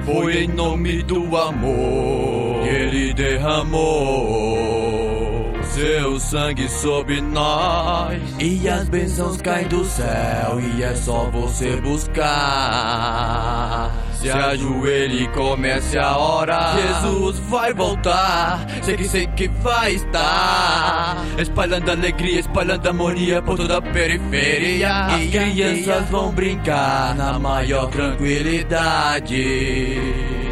Foi em nome do amor que Ele derramou seu sangue sobre nós, e as bênçãos caem do céu, e é só você buscar. Se ajoelhe e comece a orar. Jesus vai voltar, sei que vai estar, espalhando alegria, espalhando harmonia por toda a periferia. E crianças vão brincar na maior tranquilidade.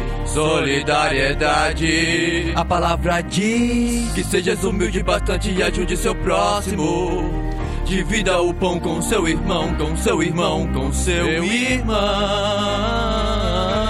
Solidariedade. A palavra diz que sejas humilde bastante e ajude seu próximo. Divida o pão com seu irmão, com seu irmão, com seu irmão.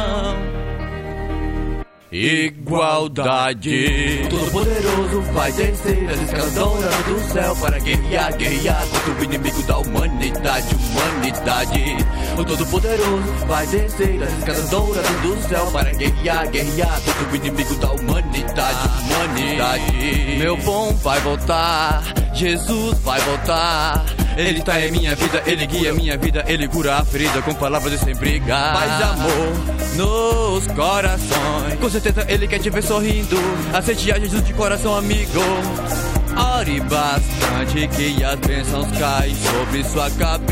Igualdade. Todo-Poderoso vai descer as escadas douradas do céu para guerrear, guerrear contra o inimigo da humanidade, humanidade. O Todo-Poderoso vai descer as escadas douradas do céu para guerrear, guerrear contra o inimigo da humanidade, humanidade. Meu bom vai voltar, Jesus vai voltar. Ele tá em minha vida, Ele guia minha vida, Ele cura a ferida com palavras e sem brigar. Paz e amor nos corações, com certeza Ele quer te ver sorrindo. Aceite a Jesus de coração, amigo. Ore bastante que as bênçãos caem sobre sua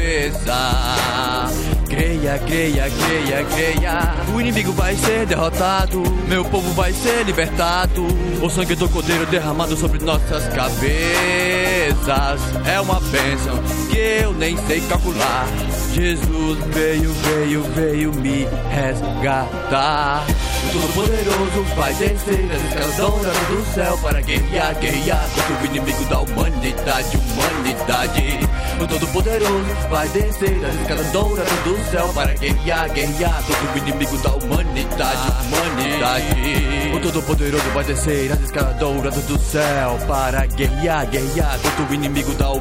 cabeça. Creia, creia, creia, creia. O inimigo vai ser derrotado, meu povo vai ser libertado. O sangue do Cordeiro derramado sobre nossas cabeças é uma bênção que eu nem sei calcular. Jesus veio, veio, veio me resgatar. O Todo-Poderoso vai descer as escadas douradas do céu para guerrear, guerrear contra o inimigo da humanidade, humanidade. O Todo-Poderoso vai descer as escadas douradas do céu para guerrear, guerrear contra o inimigo da humanidade, humanidade. O Todo-Poderoso vai descer as escadas douradas do céu para guerrear, guerrear contra o inimigo da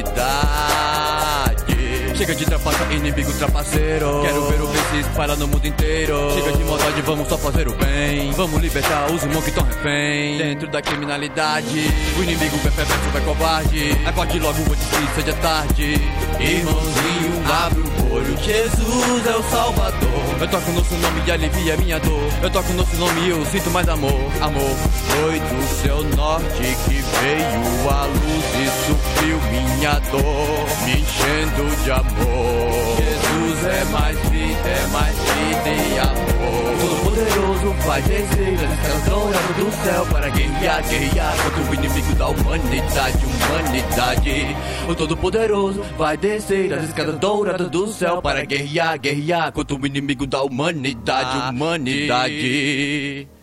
humanidade. Chega de trapaça, inimigo trapaceiro. Quero ver o bem se espalhar no mundo inteiro. Chega de maldade, vamos só fazer o bem. Vamos libertar os irmãos que estão refém dentro da criminalidade. O inimigo vai perverso, vai covarde. Acorde logo antes que seja tarde. Irmãozinho, abre o olho, Jesus é o Salvador. Eu toco no seu nome e alivia minha dor. Eu toco no seu nome e eu sinto mais amor. Amor foi do seu norte que veio a luz e supriu minha dor, me enchendo de amor. Jesus é mais vida e amor. Todo-Poderoso vai descer as escadas douradas do céu para guerrear, guerrear contra o inimigo da humanidade, humanidade. O Todo-Poderoso vai descer as escadas douradas do céu para guerrear, guerrear contra o inimigo da humanidade, humanidade.